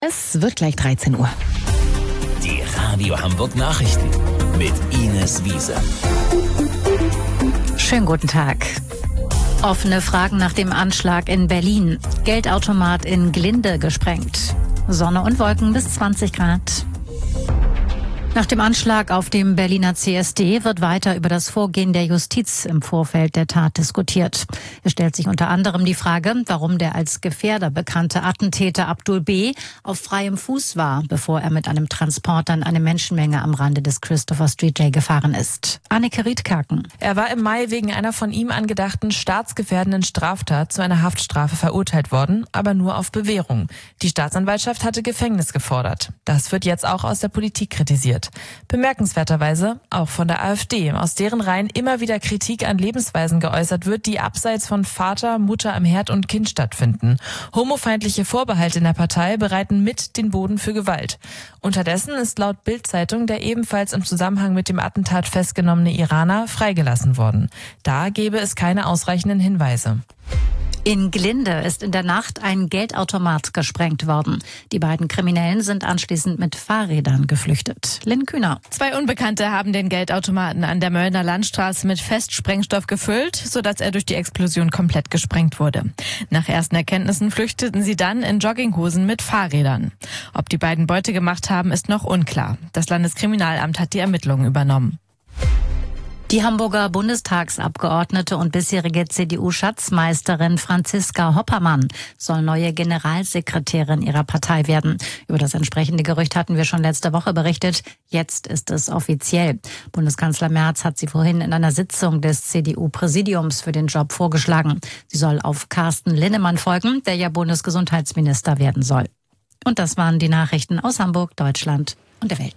Es wird gleich 13 Uhr. Die Radio Hamburg Nachrichten mit Ines Wiese. Schönen guten Tag. Offene Fragen nach dem Anschlag in Berlin. Geldautomat in Glinde gesprengt. Sonne und Wolken bis 20 Grad. Nach dem Anschlag auf dem Berliner CSD wird weiter über das Vorgehen der Justiz im Vorfeld der Tat diskutiert. Es stellt sich unter anderem die Frage, warum der als Gefährder bekannte Attentäter Abdul B. auf freiem Fuß war, bevor er mit einem Transporter in eine Menschenmenge am Rande des Christopher Street J gefahren ist. Anneke Riedkaken. Er war im Mai wegen einer von ihm angedachten staatsgefährdenden Straftat zu einer Haftstrafe verurteilt worden, aber nur auf Bewährung. Die Staatsanwaltschaft hatte Gefängnis gefordert. Das wird jetzt auch aus der Politik kritisiert. Bemerkenswerterweise auch von der AfD, aus deren Reihen immer wieder Kritik an Lebensweisen geäußert wird, die abseits von Vater, Mutter am Herd und Kind stattfinden. Homofeindliche Vorbehalte in der Partei bereiten mit den Boden für Gewalt. Unterdessen ist laut Bild-Zeitung der ebenfalls im Zusammenhang mit dem Attentat festgenommene Iraner freigelassen worden. Da gäbe es keine ausreichenden Hinweise. In Glinde ist in der Nacht ein Geldautomat gesprengt worden. Die beiden Kriminellen sind anschließend mit Fahrrädern geflüchtet. Lynn Kühner. 2 Unbekannte haben den Geldautomaten an der Möllner Landstraße mit Festsprengstoff gefüllt, sodass er durch die Explosion komplett gesprengt wurde. Nach ersten Erkenntnissen flüchteten sie dann in Jogginghosen mit Fahrrädern. Ob die beiden Beute gemacht haben, ist noch unklar. Das Landeskriminalamt hat die Ermittlungen übernommen. Die Hamburger Bundestagsabgeordnete und bisherige CDU-Schatzmeisterin Franziska Hoppermann soll neue Generalsekretärin ihrer Partei werden. Über das entsprechende Gerücht hatten wir schon letzte Woche berichtet. Jetzt ist es offiziell. Bundeskanzler Merz hat sie vorhin in einer Sitzung des CDU-Präsidiums für den Job vorgeschlagen. Sie soll auf Carsten Linnemann folgen, der ja Bundesgesundheitsminister werden soll. Und das waren die Nachrichten aus Hamburg, Deutschland und der Welt.